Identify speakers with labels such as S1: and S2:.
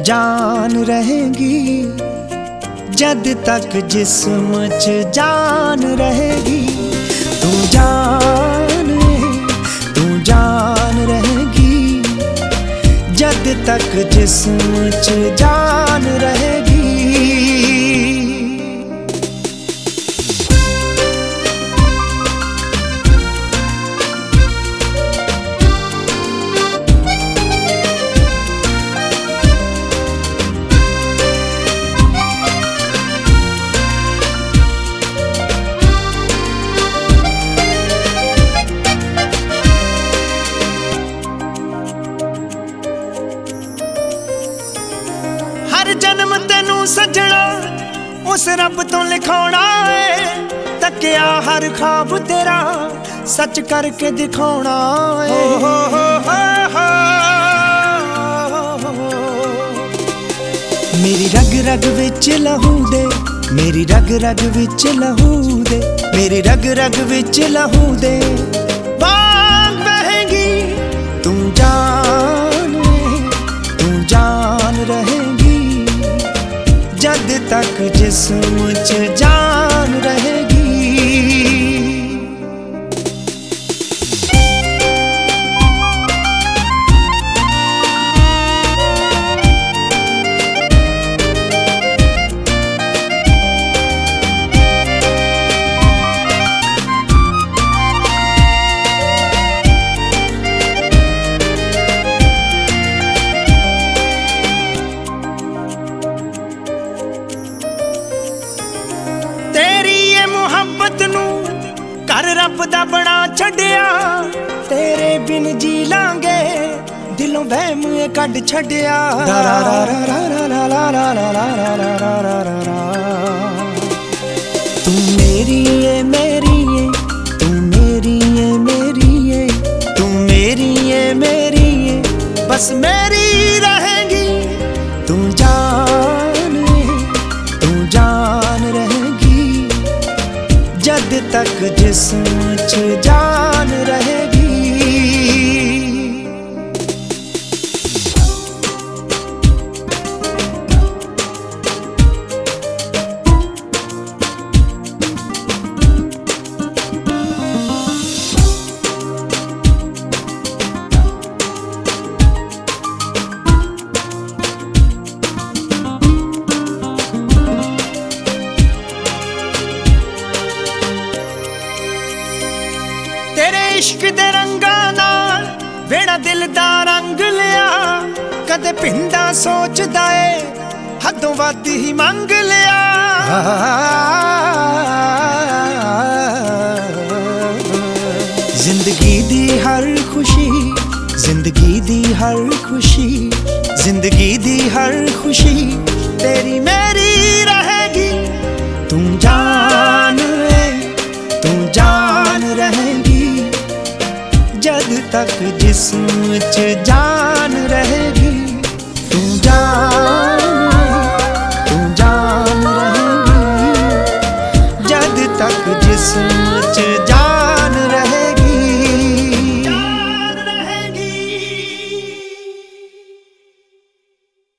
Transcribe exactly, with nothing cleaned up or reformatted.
S1: जान रहेगी जद तक जिस्म च जान रहेगी। तू जान तू जान रहेगी जद तक जिस्म च जान रहेगी। हर जन्म तेनू सजना उस रब तो लिखाना है, तकिया हर ख्वाब तेरा सच करके दिखाना है। हो हो हो हो मेरी रग रग विच लहू दे, मेरी रग रग विच लहू दे, मेरी रग रग विच लहू दे बाग बहेगी। तू जान तू जान रहेगी जद तक जिस्म च जान रहेगी। कर रब दा बना छड़िया, तेरे बिन जी लांगे दिलों वहम कड छड़िया। तू मेरी है मेरी है तू मेरी है मेरी है तू मेरी है मेरी है बस मेरी रहेगी। तू जान तू जान रहेगी जद तक जिस्म च जान रहेगी। तेरे इश्क दे रंगा नाल वेड़ा दिल दा रंग लिया, कदे पिंडा सोचदा ए हदों वध ही मंग लिया। जिंदगी दी हर खुशी जिंदगी दी हर खुशी जिंदगी दी हर खुशी